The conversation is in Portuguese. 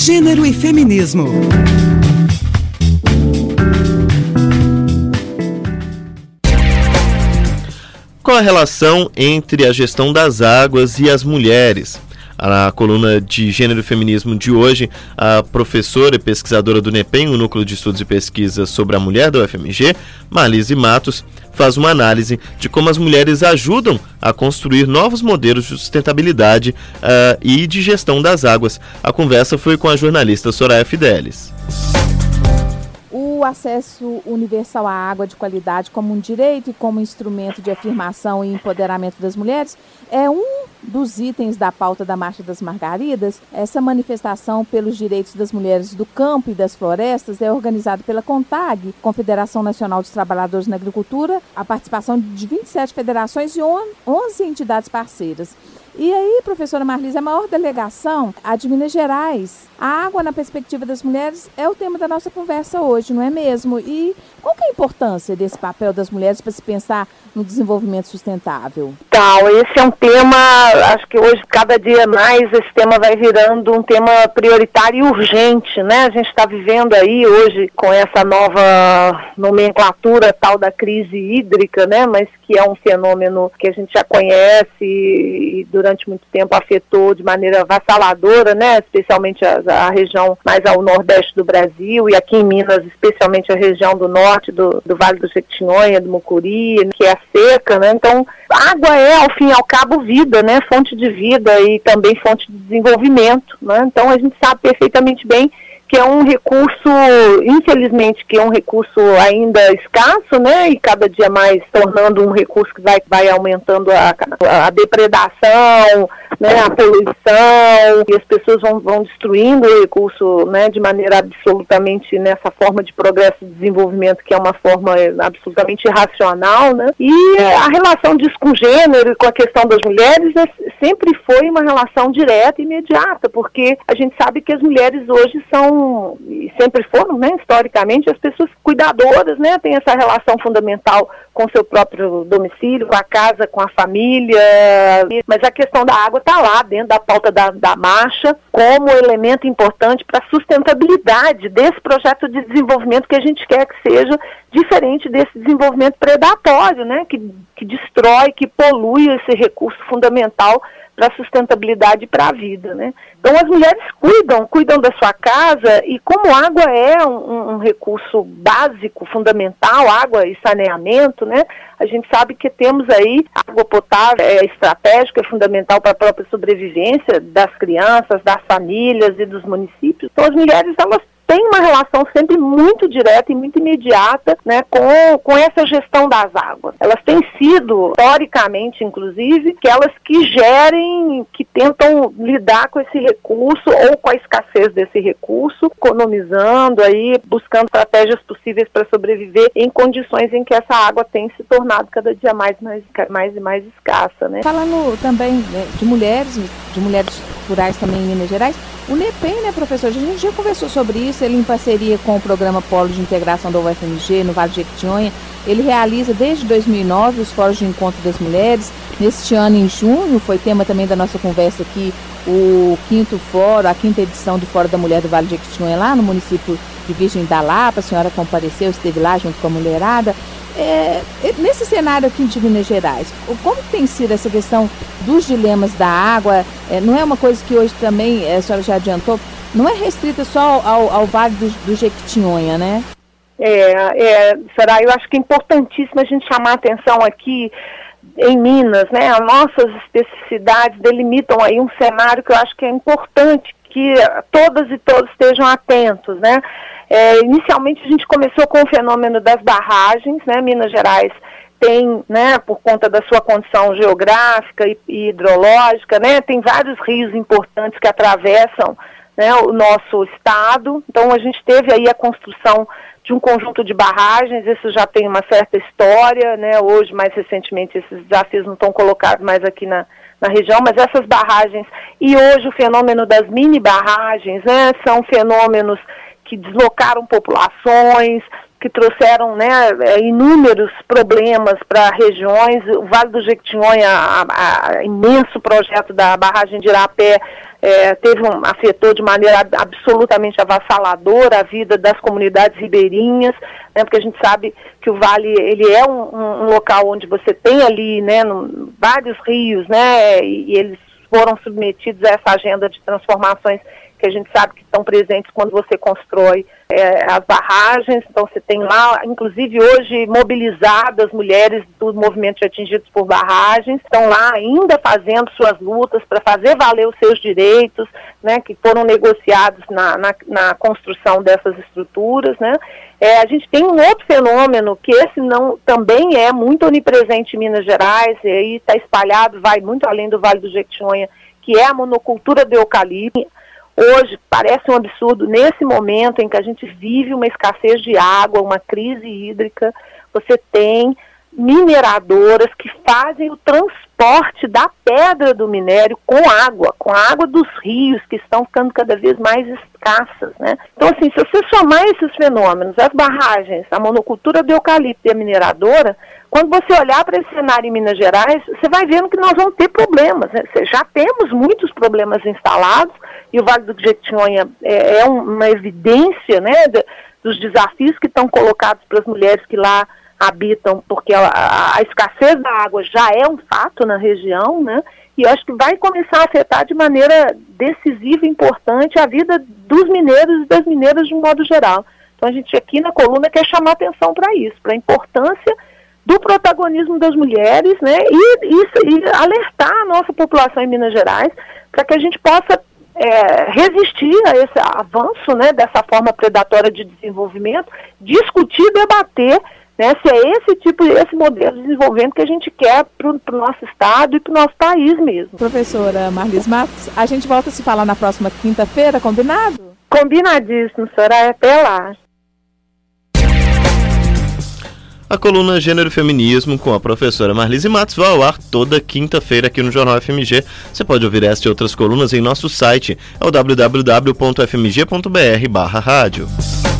Gênero e feminismo. Qual a relação entre a gestão das águas e as mulheres? Na coluna de Gênero e Feminismo de hoje, a professora e pesquisadora do NEPEM, o Núcleo de Estudos e Pesquisa sobre a Mulher da UFMG, Marlise Matos, faz uma análise de como as mulheres ajudam a construir novos modelos de sustentabilidade e de gestão das águas. A conversa foi com a jornalista Soraya Fidelis. O acesso universal à água de qualidade como um direito e como instrumento de afirmação e empoderamento das mulheres é um dos itens da pauta da Marcha das Margaridas. Essa manifestação pelos direitos das mulheres do campo e das florestas é organizada pela CONTAG, Confederação Nacional dos Trabalhadores na Agricultura, a participação de 27 federações e 11 entidades parceiras. E aí, professora Marlise, a maior delegação, a de Minas Gerais. A água na perspectiva das mulheres é o tema da nossa conversa hoje, não é mesmo? E qual que é a importância desse papel das mulheres para se pensar no desenvolvimento sustentável? Então, esse é um tema, acho que hoje, cada dia mais, esse tema vai virando um tema prioritário e urgente, né? A gente está vivendo aí hoje com essa nova nomenclatura tal da crise hídrica, né? Mas que é um fenômeno que a gente já conhece e durante muito tempo afetou de maneira avassaladora, né? Especialmente a região mais ao nordeste do Brasil e aqui em Minas, especialmente a região do norte, do Vale do Jequitinhonha, do Mucuri, que é a seca, né? Então, água é, ao fim e ao cabo, vida, né? Fonte de vida e também fonte de desenvolvimento, né? Então, a gente sabe perfeitamente bem que é um recurso, infelizmente, que é um recurso ainda escasso, né, e cada dia mais tornando um recurso que vai aumentando a depredação, né, a poluição, e as pessoas vão destruindo o recurso, né, de maneira absolutamente nessa forma de progresso e desenvolvimento, que é uma forma absolutamente irracional, né, e a relação disso com o gênero e com a questão das mulheres sempre foi uma relação direta e imediata, porque a gente sabe que as mulheres hoje são, e sempre foram, né, historicamente, as pessoas cuidadoras, né, têm essa relação fundamental com o seu próprio domicílio, com a casa, com a família, mas a questão da água está lá dentro da pauta da marcha como elemento importante para a sustentabilidade desse projeto de desenvolvimento que a gente quer que seja diferente desse desenvolvimento predatório, né, que destrói, que polui esse recurso fundamental para a sustentabilidade e para a vida, né? Então as mulheres cuidam da sua casa e como água é um recurso básico, fundamental, água e saneamento, né? A gente sabe que temos aí água potável, é estratégica, é fundamental para a própria sobrevivência das crianças, das famílias e dos municípios. Então as mulheres, elas tem uma relação sempre muito direta e muito imediata, né, com essa gestão das águas. Elas têm sido, historicamente, inclusive, aquelas que gerem, que tentam lidar com esse recurso ou com a escassez desse recurso, economizando aí, buscando estratégias possíveis para sobreviver em condições em que essa água tem se tornado cada dia mais e mais escassa, né? Falando também, né, de mulheres rurais também em Minas Gerais, o NEPEM, né, professor, a gente já conversou sobre isso, ele em parceria com o programa Polo de Integração da UFMG no Vale do Jequitinhonha, ele realiza desde 2009 os Fóruns de Encontro das Mulheres. Neste ano, em junho, foi tema também da nossa conversa aqui, o quinto fórum, a quinta edição do Fórum da Mulher do Vale do Jequitinhonha, lá no município de Virgem da Lapa. A senhora compareceu, esteve lá junto com a mulherada. Nesse cenário aqui de Minas Gerais, como tem sido essa questão dos dilemas da água? Não é uma coisa que hoje também, a senhora já adiantou, não é restrita só ao Vale do Jequitinhonha, né? Soraya, eu acho que é importantíssimo a gente chamar a atenção aqui em Minas, né? As nossas especificidades delimitam aí um cenário que eu acho que é importante que todas e todos estejam atentos, né? Inicialmente a gente começou com o fenômeno das barragens, né? Minas Gerais tem, né, por conta da sua condição geográfica e hidrológica, né, tem vários rios importantes que atravessam, né, o nosso estado. Então a gente teve aí a construção de um conjunto de barragens, isso já tem uma certa história, né? Hoje, mais recentemente, esses desafios não estão colocados mais aqui na região, mas essas barragens, e hoje o fenômeno das mini barragens, né, são fenômenos que deslocaram populações, que trouxeram, né, inúmeros problemas para regiões. O Vale do Jequitinhonha, imenso projeto da barragem de Irapé, afetou de maneira absolutamente avassaladora a vida das comunidades ribeirinhas, né, porque a gente sabe que o Vale ele é um local onde você tem ali, né, vários rios, né, e eles foram submetidos a essa agenda de transformações que a gente sabe que estão presentes quando você constrói as barragens. Então você tem lá, inclusive hoje, mobilizadas mulheres do movimento de atingidos por barragens, estão lá ainda fazendo suas lutas para fazer valer os seus direitos, né, que foram negociados na construção dessas estruturas, né. A gente tem um outro fenômeno que esse também é muito onipresente em Minas Gerais, e aí está espalhado, vai muito além do Vale do Jequitinhonha, que é a monocultura do eucalipto. Hoje parece um absurdo, nesse momento em que a gente vive uma escassez de água, uma crise hídrica, você tem mineradoras que fazem o transporte da pedra do minério com a água dos rios, que estão ficando cada vez mais escassas, né? Então, assim, se você somar esses fenômenos, as barragens, a monocultura do eucalipto e a mineradora, quando você olhar para esse cenário em Minas Gerais, você vai vendo que nós vamos ter problemas, né? Já temos muitos problemas instalados, e o Vale do Jequitinhonha é uma evidência, né, dos desafios que estão colocados para as mulheres que lá habitam, porque a escassez da água já é um fato na região, né? E eu acho que vai começar a afetar de maneira decisiva e importante a vida dos mineiros e das mineiras de um modo geral. Então a gente aqui na coluna quer chamar atenção para isso, para a importância do protagonismo das mulheres, né? E alertar a nossa população em Minas Gerais para que a gente possa resistir a esse avanço, né, dessa forma predatória de desenvolvimento, discutir, debater, né, se é esse modelo de desenvolvimento que a gente quer para o nosso estado e para o nosso país mesmo. Professora Marlise Matos, a gente volta a se falar na próxima quinta-feira, combinado? Combinadíssimo, senhora, até lá. A coluna Gênero e Feminismo com a professora Marlise Matos vai ao ar toda quinta-feira aqui no Jornal FMG. Você pode ouvir esta e outras colunas em nosso site, é o www.fmg.br/rádio.